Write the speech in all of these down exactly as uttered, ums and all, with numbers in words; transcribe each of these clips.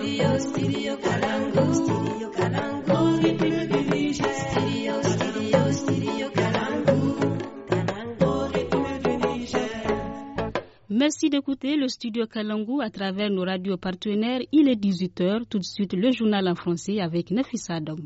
Studio, studio Kalangu. Studio Kalangu. Studio, studio, studio Kalangu. Merci d'écouter le Studio Kalangu à travers nos radios partenaires. Il est dix-huit heures. Tout de suite, le journal en français avec Nafissa Adam.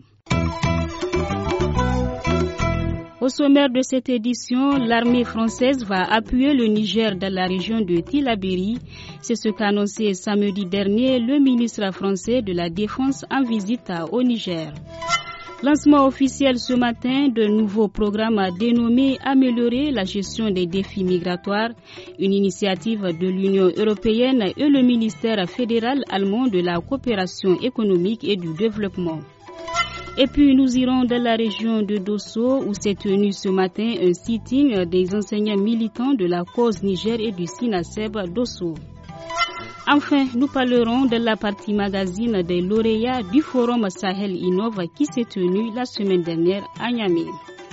Au sommaire de cette édition, l'armée française va appuyer le Niger dans la région de Tillabéri. C'est ce qu'a annoncé samedi dernier le ministre français de la Défense en visite au Niger. Lancement officiel ce matin d'un nouveau programme dénommé Améliorer la gestion des défis migratoires, une initiative de l'Union européenne et le ministère fédéral allemand de la coopération économique et du développement. Et puis nous irons dans la région de Dosso où s'est tenu ce matin un sitting des enseignants militants de la cause Niger et du SINASEB Dosso. Enfin, nous parlerons de la partie magazine des lauréats du Forum Sahel Innove qui s'est tenu la semaine dernière à Niamey.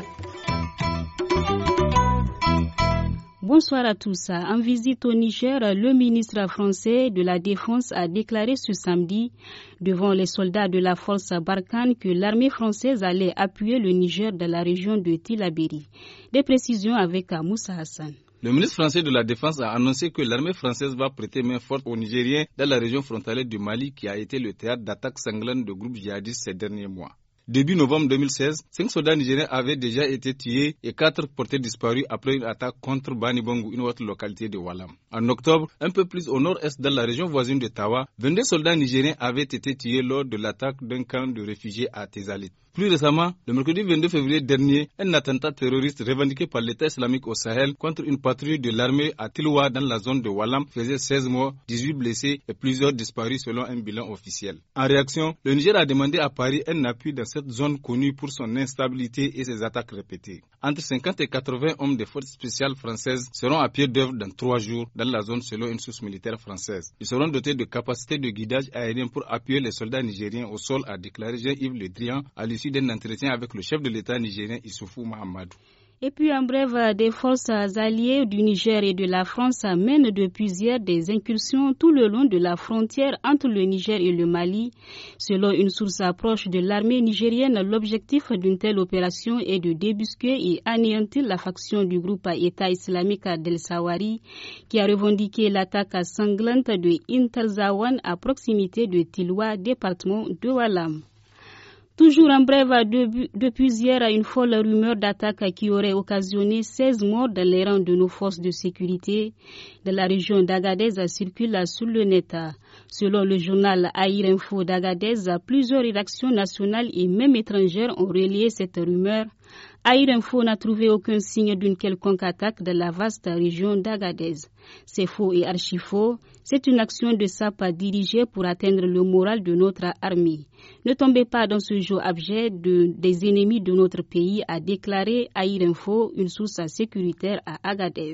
Bonsoir à tous. En visite au Niger, le ministre français de la Défense a déclaré ce samedi devant les soldats de la force Barkhane que l'armée française allait appuyer le Niger dans la région de Tillabéri. Des précisions avec Moussa Hassan. Le ministre français de la Défense a annoncé que l'armée française va prêter main forte aux Nigériens dans la région frontalière du Mali qui a été le théâtre d'attaques sanglantes de groupes djihadistes ces derniers mois. Début novembre deux mille seize, cinq soldats nigériens avaient déjà été tués et quatre portés disparus après une attaque contre Banibongo, une autre localité de Walam. En octobre, un peu plus au nord-est dans la région voisine de Tawa, vingt-deux soldats nigériens avaient été tués lors de l'attaque d'un camp de réfugiés à Tézalit. Plus récemment, le mercredi vingt-deux février dernier, un attentat terroriste revendiqué par l'État islamique au Sahel contre une patrouille de l'armée à Tilwa dans la zone de Walam faisait seize morts, dix-huit blessés et plusieurs disparus selon un bilan officiel. En réaction, le Niger a demandé à Paris un appui dans cette zone connue pour son instabilité et ses attaques répétées. Entre cinquante et quatre-vingts hommes des forces spéciales françaises seront à pied d'œuvre dans trois jours dans la zone selon une source militaire française. Ils seront dotés de capacités de guidage aérien pour appuyer les soldats nigériens au sol, a déclaré Jean-Yves Le Drian à l'issue d'un entretien avec le chef de l'État nigérien Issoufou Mahamadou. Et puis en bref, des forces alliées du Niger et de la France mènent depuis hier des incursions tout le long de la frontière entre le Niger et le Mali. Selon une source proche de l'armée nigérienne, l'objectif d'une telle opération est de débusquer et anéantir la faction du groupe État islamique d'El Sawari qui a revendiqué l'attaque sanglante de Intalzawan à proximité de Tilwa, département de Walam. Toujours en bref, depuis hier, une folle rumeur d'attaque qui aurait occasionné seize morts dans les rangs de nos forces de sécurité de la région d'Agadez circule sur le net. Selon le journal Aïr Info d'Agadez, plusieurs rédactions nationales et même étrangères ont relayé cette rumeur. Aïr Info n'a trouvé aucun signe d'une quelconque attaque de la vaste région d'Agadez. C'est faux et archi-faux. C'est une action de S A P dirigée pour atteindre le moral de notre armée. Ne tombez pas dans ce jeu abject de, des ennemis de notre pays, a déclaré Aïr Info, une source sécuritaire à Agadez.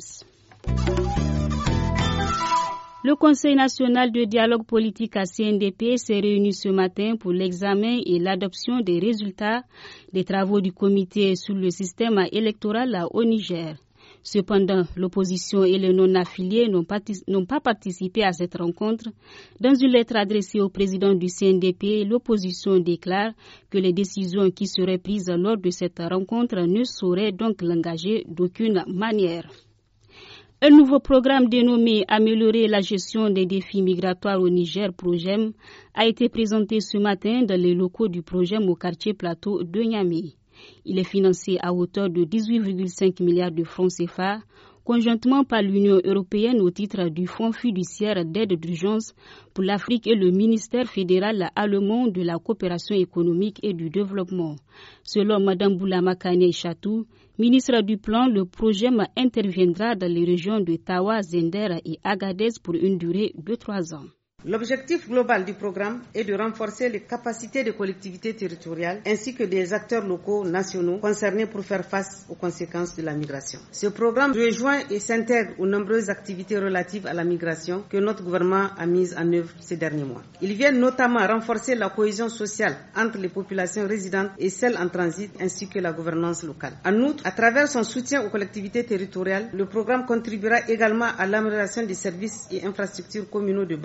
Le Conseil national de dialogue politique à C N D P s'est réuni ce matin pour l'examen et l'adoption des résultats des travaux du comité sur le système électoral au Niger. Cependant, l'opposition et les non-affiliés n'ont pas, n'ont pas participé à cette rencontre. Dans une lettre adressée au président du C N D P, l'opposition déclare que les décisions qui seraient prises lors de cette rencontre ne sauraient donc l'engager d'aucune manière. Un nouveau programme dénommé « Améliorer la gestion des défis migratoires au Niger, Progem » a été présenté ce matin dans les locaux du Progem au quartier Plateau de Niamey. Il est financé à hauteur de dix-huit virgule cinq milliards de francs C F A, conjointement par l'Union européenne au titre du Fonds fiduciaire d'aide d'urgence pour l'Afrique et le ministère fédéral allemand de la coopération économique et du développement. Selon Mme Boulama Kane Chatou, ministre du Plan, le projet interviendra dans les régions de Tawa, Zender et Agadez pour une durée de trois ans. L'objectif global du programme est de renforcer les capacités des collectivités territoriales ainsi que des acteurs locaux nationaux concernés pour faire face aux conséquences de la migration. Ce programme rejoint et s'intègre aux nombreuses activités relatives à la migration que notre gouvernement a mises en œuvre ces derniers mois. Il vient notamment renforcer la cohésion sociale entre les populations résidentes et celles en transit ainsi que la gouvernance locale. En outre, à travers son soutien aux collectivités territoriales, le programme contribuera également à l'amélioration des services et infrastructures communaux de base et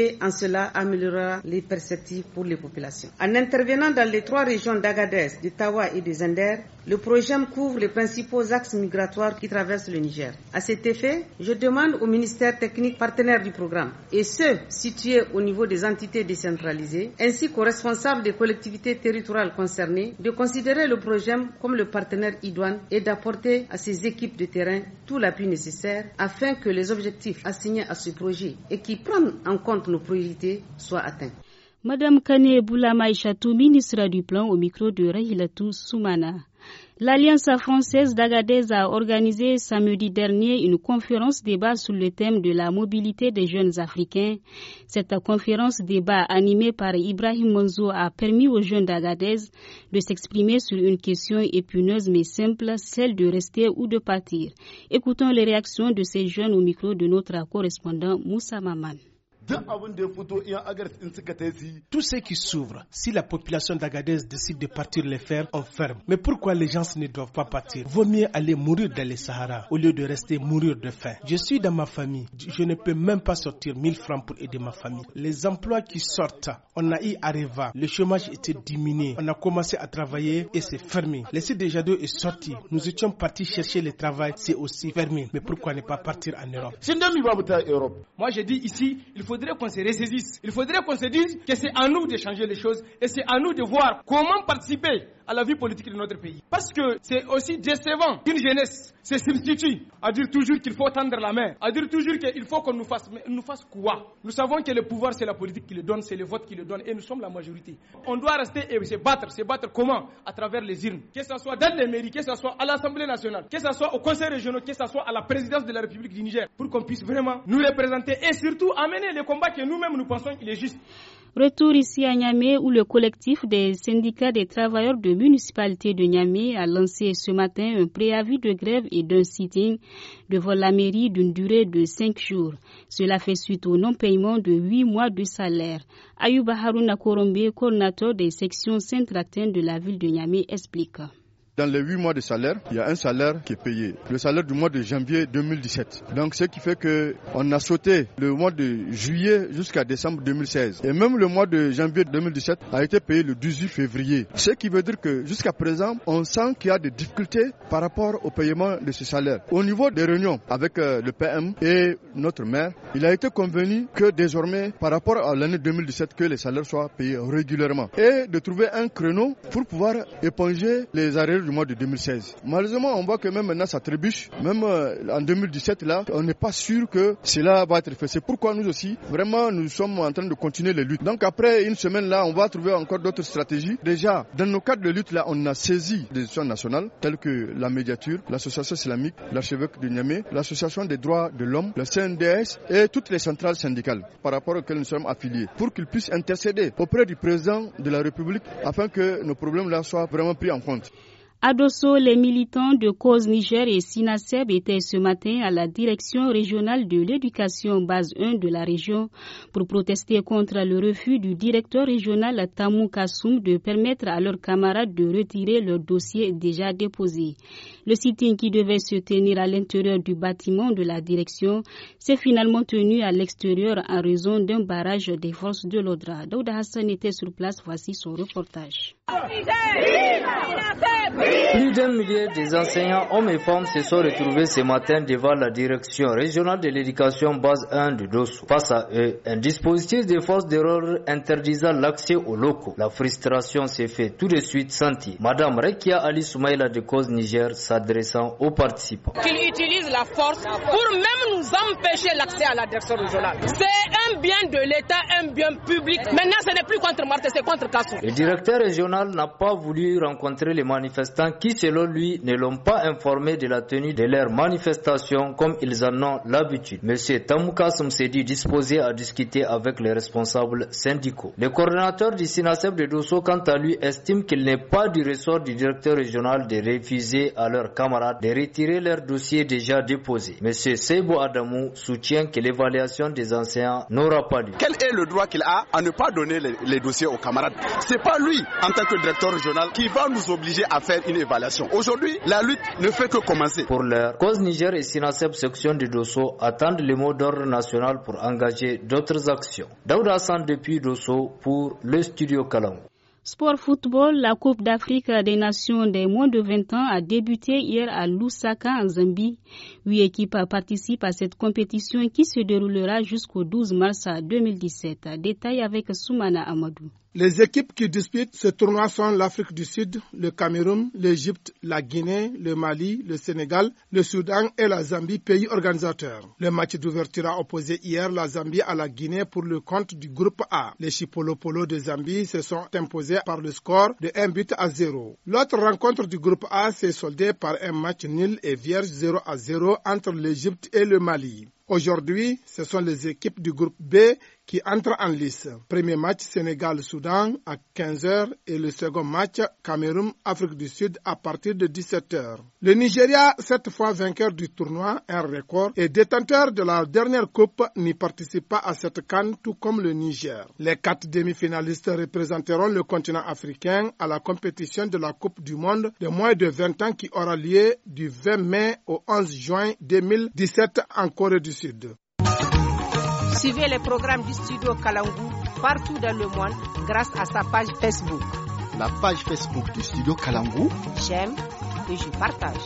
et en cela améliorera les perspectives pour les populations. En intervenant dans les trois régions d'Agadez, de Tawa et de Zender, le projet couvre les principaux axes migratoires qui traversent le Niger. À cet effet, je demande aux ministères techniques partenaires du programme et ceux situés au niveau des entités décentralisées, ainsi qu'aux responsables des collectivités territoriales concernées, de considérer le projet comme le partenaire idoine et d'apporter à ces équipes de terrain tout l'appui nécessaire afin que les objectifs assignés à ce projet et qui prennent en compte nos priorités soient atteints. Madame Kane Boulama Ishatou, ministre du Plan, au micro de Rahilatou Soumana. L'Alliance française d'Agadez a organisé samedi dernier une conférence débat sur le thème de la mobilité des jeunes Africains. Cette conférence débat animée par Ibrahim Monzo a permis aux jeunes d'Agadez de s'exprimer sur une question épineuse mais simple, celle de rester ou de partir. Écoutons les réactions de ces jeunes au micro de notre correspondant Moussa Maman. Tout ce qui s'ouvre, si la population d'Agadez décide de partir les faire, on ferme. Mais pourquoi les gens ne doivent pas partir? Vaut mieux aller mourir dans les Sahara au lieu de rester mourir de faim. Je suis dans ma famille, je ne peux même pas sortir mille francs pour aider ma famille. Les emplois qui sortent, on a eu Areva, le chômage était diminué, on a commencé à travailler et c'est fermé. Le site de Jado est sorti, nous étions partis chercher le travail, c'est aussi fermé. Mais pourquoi ne pas partir en Europe? Moi je dis ici, il faut Il faudrait qu'on se ressaisisse. Il faudrait qu'on se dise que c'est à nous de changer les choses et c'est à nous de voir comment participer à la vie politique de notre pays. Parce que c'est aussi décevant qu'une jeunesse se substitue à dire toujours qu'il faut tendre la main, à dire toujours qu'il faut qu'on nous fasse. Mais nous fasse quoi? Nous savons que le pouvoir, c'est la politique qui le donne, c'est le vote qui le donne et nous sommes la majorité. On doit rester et se battre. Se battre comment? À travers les urnes. Que ce soit dans les mairies, que ce soit à l'Assemblée nationale, que ce soit au Conseil régional, que ce soit à la présidence de la République du Niger, pour qu'on puisse vraiment nous représenter et surtout amener les combat que nous-mêmes nous pensons qu'il est juste. Retour ici à Niamey où le collectif des syndicats des travailleurs de municipalité de Niamey a lancé ce matin un préavis de grève et d'un sitting devant la mairie d'une durée de cinq jours. Cela fait suite au non-paiement de huit mois de salaire. Ayouba Harouna Korombe, coordinateur des sections Saint-Tractin de la ville de Niamey, explique. Dans les huit mois de salaire, il y a un salaire qui est payé. Le salaire du mois de janvier deux mille dix-sept. Donc, ce qui fait qu'on a sauté le mois de juillet jusqu'à décembre deux mille seize. Et même le mois de janvier deux mille dix-sept a été payé le dix-huit février. Ce qui veut dire que jusqu'à présent, on sent qu'il y a des difficultés par rapport au paiement de ce salaire. Au niveau des réunions avec euh, le P M et notre maire, il a été convenu que désormais, par rapport à l'année deux mille dix-sept, que les salaires soient payés régulièrement. Et de trouver un créneau pour pouvoir éponger les arrêts du mois de deux mille seize. Malheureusement, on voit que même maintenant ça trébuche. Même euh, en deux mille dix-sept, là, on n'est pas sûr que cela va être fait. C'est pourquoi nous aussi, vraiment, nous sommes en train de continuer les luttes. Donc après une semaine là, on va trouver encore d'autres stratégies. Déjà, dans nos cadres de lutte là, on a saisi des institutions nationales telles que la médiature, l'association islamique, l'archevêque de Niamey, l'association des droits de l'homme, le C N D S et toutes les centrales syndicales par rapport auxquelles nous sommes affiliés pour qu'ils puissent intercéder auprès du président de la République afin que nos problèmes là soient vraiment pris en compte. À Dosso, les militants de Cause Niger et SINASEB étaient ce matin à la direction régionale de l'éducation base un de la région pour protester contre le refus du directeur régional Tamou Kassoum de permettre à leurs camarades de retirer leur dossier déjà déposé. Le sitting qui devait se tenir à l'intérieur du bâtiment de la direction s'est finalement tenu à l'extérieur en raison d'un barrage des forces de l'Odra. Daouda Hassan était sur place, voici son reportage. Plus d'un millier des enseignants hommes et femmes se sont retrouvés ce matin devant la direction régionale de l'éducation base un de Dosso. Face à eux, un dispositif de force de l'ordre interdisant l'accès aux locaux. La frustration s'est fait tout de suite sentir. Madame Rekia Ali Soumaïla de Cause Niger s'adressant aux participants. Qu'ils utilisent la force pour même nous empêcher l'accès à la direction régionale. C'est un bien de l'État, un bien public. Maintenant, ce n'est plus contre Marthe, c'est contre Kassoum. Le directeur régional n'a pas voulu rencontrer les manifestants qui, selon lui, ne l'ont pas informé de la tenue de leur manifestation comme ils en ont l'habitude. Monsieur Tamou Kassoum s'est dit disposé à discuter avec les responsables syndicaux. Le coordinateur du SINASEB de Dosso, quant à lui, estime qu'il n'est pas du ressort du directeur régional de refuser à leurs camarades de retirer leurs dossiers déjà déposés. Monsieur Sebo Adamou soutient que l'évaluation des enseignants n'aura pas lieu. Quel est le droit qu'il a à ne pas donner les, les dossiers aux camarades? C'est pas lui, en tant que directeur régional, qui va nous obliger à faire une évaluation. Aujourd'hui, la lutte ne fait que commencer. Pour l'heure, Cause Niger et SINASEP section de Dosso attendent le mot d'ordre national pour engager d'autres actions. Daouda Hassan depuis Dosso pour le studio Kalangu. Sport football, la Coupe d'Afrique des Nations des moins de vingt ans a débuté hier à Lusaka en Zambie. Huit équipes participent à cette compétition qui se déroulera jusqu'au douze mars deux mille dix-sept. Détail avec Soumana Amadou. Les équipes qui disputent ce tournoi sont l'Afrique du Sud, le Cameroun, l'Égypte, la Guinée, le Mali, le Sénégal, le Soudan et la Zambie, pays organisateurs. Le match d'ouverture a opposé hier la Zambie à la Guinée pour le compte du groupe A. Les Chipolopolo de Zambie se sont imposés par le score de un but à zéro. L'autre rencontre du groupe A s'est soldée par un match nul et vierge zéro à zéro entre l'Égypte et le Mali. Aujourd'hui, ce sont les équipes du groupe B qui entrent en lice. Premier match Sénégal-Soudan à quinze heures et le second match Cameroun-Afrique du Sud à partir de dix-sept heures. Le Nigeria, cette fois vainqueur du tournoi, un record, et détenteur de la dernière coupe, n'y participe pas à cette CAN tout comme le Niger. Les quatre demi-finalistes représenteront le continent africain à la compétition de la Coupe du Monde de moins de vingt ans qui aura lieu du vingt mai au onze juin deux mille dix-sept en Corée du Sud. Suivez les programmes du studio Kalangu partout dans le monde grâce à sa page Facebook. La page Facebook du studio Kalangu. J'aime et je partage.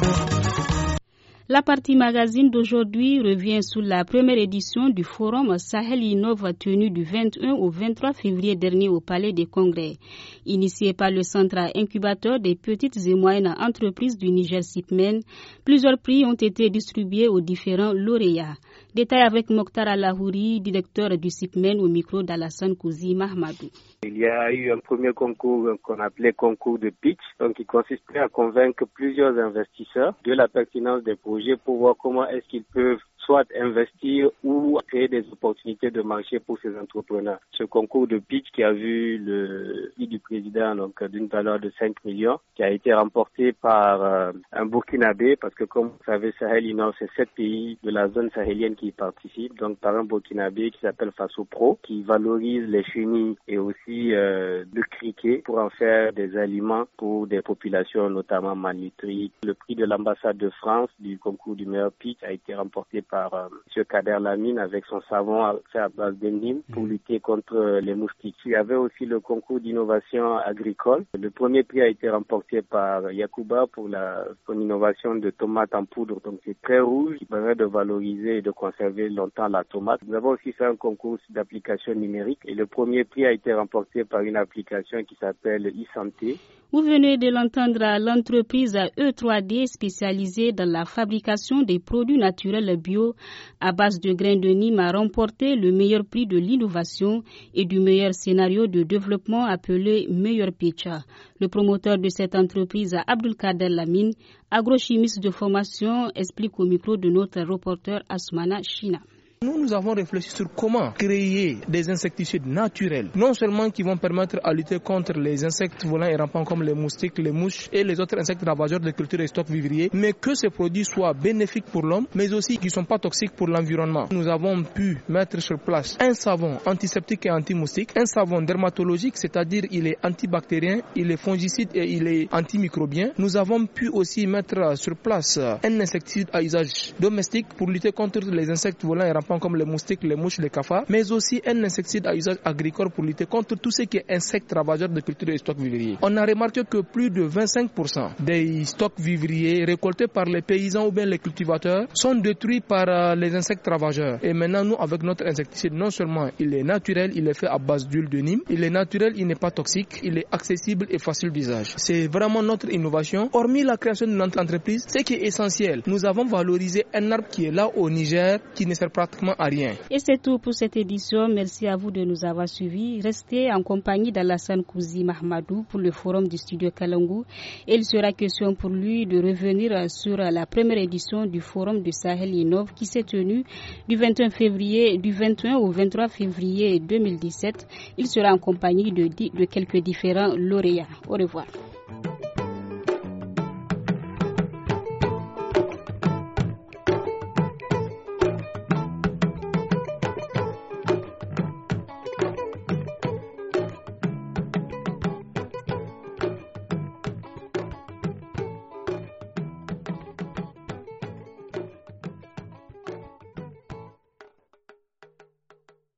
La partie magazine d'aujourd'hui revient sur la première édition du forum Sahel Innove tenu du vingt et un au vingt-trois février dernier au Palais des Congrès. Initié par le Centre incubateur des petites et moyennes entreprises du Niger SIPMEN, plusieurs prix ont été distribués aux différents lauréats. Détail avec Mokhtar Alahouri, directeur du SIPMEN au micro d'Alassane Kouzi Mahmadou. Il y a eu un premier concours qu'on appelait concours de pitch, donc qui consistait à convaincre plusieurs investisseurs de la pertinence des projets pour voir comment est-ce qu'ils peuvent soit investir ou créer des opportunités de marché pour ces entrepreneurs. Ce concours de pitch qui a vu le prix du président donc d'une valeur de cinq millions, qui a été remporté par euh, un Burkinabé, parce que comme vous savez, Sahel Innove, c'est sept pays de la zone sahélienne qui y participent, donc par un Burkinabé qui s'appelle Faso Pro, qui valorise les chenilles et aussi euh, le criquet pour en faire des aliments pour des populations notamment malnutries. Le prix de l'ambassade de France du concours du meilleur pitch a été remporté par par euh, M. Kader Lamine avec son savon fait à base de Nîmes pour lutter contre les moustiques. Il y avait aussi le concours d'innovation agricole. Le premier prix a été remporté par Yacouba pour la son innovation de tomates en poudre. Donc c'est très rouge, qui permet de valoriser et de conserver longtemps la tomate. Nous avons aussi fait un concours d'application numérique et le premier prix a été remporté par une application qui s'appelle e-santé. Vous venez de l'entendre, l'entreprise E trois D spécialisée dans la fabrication des produits naturels bio à base de grains de Nîmes a remporté le meilleur prix de l'innovation et du meilleur scénario de développement appelé Meilleur Pitch. Le promoteur de cette entreprise, Abdulkader Lamine, agrochimiste de formation, explique au micro de notre reporter Asmana China. Nous, nous avons réfléchi sur comment créer des insecticides naturels, non seulement qui vont permettre à lutter contre les insectes volants et rampants comme les moustiques, les mouches et les autres insectes ravageurs de cultures et stocks vivriers, mais que ces produits soient bénéfiques pour l'homme, mais aussi qui ne sont pas toxiques pour l'environnement. Nous avons pu mettre sur place un savon antiseptique et anti-moustique, un savon dermatologique, c'est-à-dire il est antibactérien, il est fongicide et il est antimicrobien. Nous avons pu aussi mettre sur place un insecticide à usage domestique pour lutter contre les insectes volants et rampants comme les moustiques, les mouches, les cafards, mais aussi un insecticide à usage agricole pour lutter contre tout ce qui est insectes ravageurs de cultures et stocks vivriers. On a remarqué que plus de vingt-cinq pour cent des stocks vivriers récoltés par les paysans ou bien les cultivateurs sont détruits par les insectes ravageurs. Et maintenant, nous, avec notre insecticide, non seulement il est naturel, il est fait à base d'huile de Nîmes, il est naturel, il n'est pas toxique, il est accessible et facile d'usage. C'est vraiment notre innovation. Hormis la création de notre entreprise, ce qui est essentiel, nous avons valorisé un arbre qui est là au Niger, qui ne sert pratiquement à rien. Et c'est tout pour cette édition. Merci à vous de nous avoir suivis. Restez en compagnie d'Alassane Kouzi Mahmadou pour le forum du studio Kalangu. Et il sera question pour lui de revenir sur la première édition du forum de Sahel Innove qui s'est tenu du vingt et un février, du vingt et un au vingt-trois février deux mille dix-sept. Il sera en compagnie de, de quelques différents lauréats. Au revoir.